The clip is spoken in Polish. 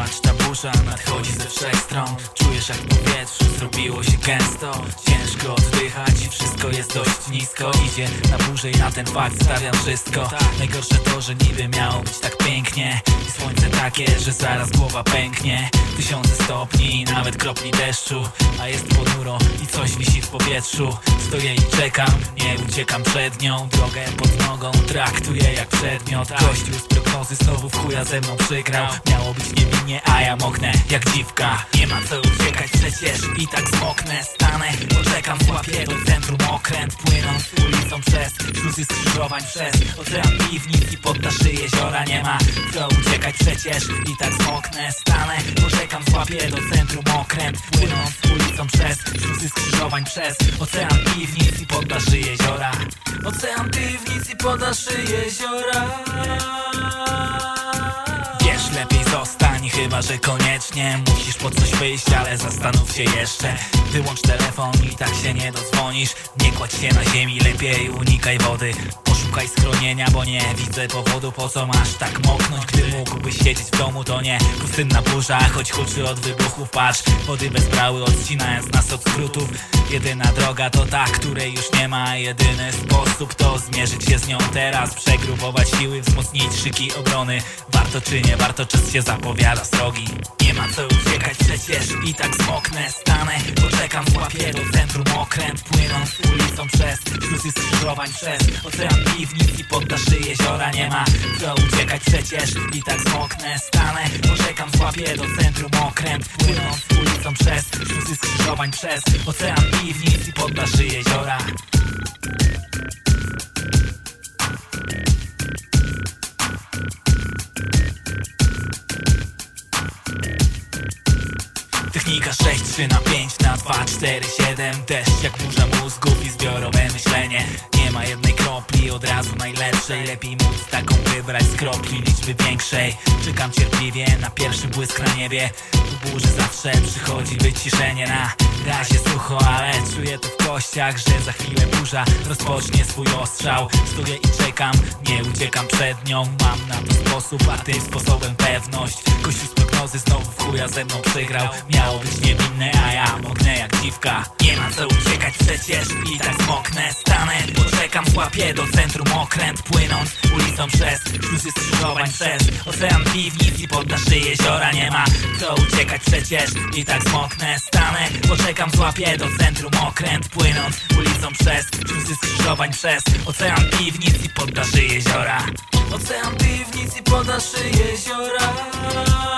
Patrz, ta burza nadchodzi ze wszech stron. Czujesz, jak w powietrzu zrobiło się gęsto. Ciężko oddychać i wszystko jest dość nisko. Idzie na burzę i na ten fakt stawiam wszystko. Najgorsze to, że niby miało być tak pięknie i słońce takie, że zaraz głowa pęknie. Tysiące stopni i nawet kropli deszczu, a jest ponuro i coś wisi w powietrzu. Stoję i czekam, nie uciekam przed nią. Drogę pod nogą traktuję jak przedmiot. Gościu z prognozy znowu w chuja ze mną przygrał. Miało być niewinnie, a ja moknę jak dziwka. Nie ma co uciekać przecież i tak zmoknę. Stanę, poczekam, złapię do centrum okręt. Płynąc ulicą przez śluzy skrzyżowań, przez ocean piwnic i poddaszy jeziora. Nie ma co uciekać przecież i tak zmoknę. Stanę, poczekam, złapię do centrum okręt. Płynąc ulicą przez śluzy skrzyżowań, przez ocean piwnic i poddaszy jeziora. Ocean piwnic i poddaszy jeziora. Wiesz, lepiej zostań, chyba że koniecznie musisz po coś wyjść, ale zastanów się jeszcze. Wyłącz telefon i tak się nie dodzwonisz. Nie kładź się na ziemi, lepiej unikaj wody. Poszukaj schronienia, bo nie widzę powodu, po co masz tak moknąć, gdy mógłbyś siedzieć w domu. To nie pustynna burza, choć huczy od wybuchów. Patrz, wody bez brały odcinając nas od skrótów. Jedyna droga to ta, której już nie ma. Jedyny sposób to zmierzyć się z nią teraz. Przegrupować siły, wzmocnić szyki obrony. Warto czy nie warto, czas się zapowiada srogi. Nie ma co uciekać przecież i tak zmoknę. Stanę, poczekam, złapię do centrum okręt. Płynąc ulicą przez śluzy skrzyżowań, przez ocean piwnic i poddaszy jeziora. Nie ma co uciekać przecież i tak zmoknę. Stanę, poczekam, złapię do centrum okręt. Płynąc ulicą przez śluzy skrzyżowań, przez ocean piwnic i poddaszy jeziora. Technika 6, 3 na 5 na 2, 4, 7. Deszcz jak burza mózgów i zbiorowe myślenie. Nie ma jednej kropli od razu najlepszej. Lepiej móc taką wybrać z kropli liczby większej. Czekam cierpliwie na pierwszy błysk na niebie. Po burzy zawsze przychodzi wyciszenie. Na razie sucho, ale czuję to w kościach, że za chwilę burza rozpocznie swój ostrzał. Stoję i czekam, nie uciekam przed nią. Mam na to sposób, a tym sposobem pewność. Kościół z prognozy znowu w chuja ze mną przegrał. Miało być niewinne, a ja moknę jak dziwka. Nie ma co uciekać przecież i tak zmoknę. Stanę, poczekam, złapię do centrum okręt. Płynąc ulicą przez śluzy skrzyżowań, przez ocean piwnic i poddaszy jeziora. Nie ma co uciekać przecież i tak zmoknę. Stanę, poczekam, złapię do centrum okręt. Płynąc ulicą przez śluzy skrzyżowań, przez ocean piwnic i poddaszy jeziora. Ocean piwnic i poddaszy jeziora.